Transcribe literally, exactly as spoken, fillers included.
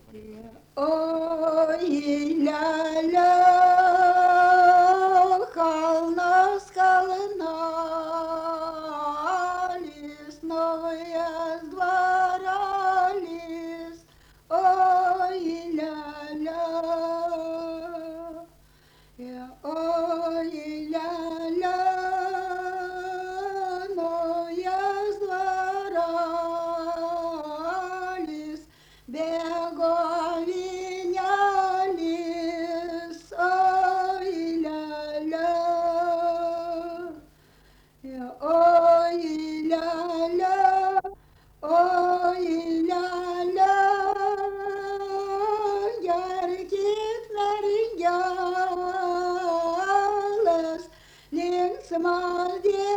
Ой, ля-ля, холна скална, лесное с двора лес. Ой, ля-ля, я, ой, ля-ля, но я с двора лес, беговиня лес, ой, ля-ля, я, ой, ля-ля, ой, ля-ля, ярких нарядилась, linksma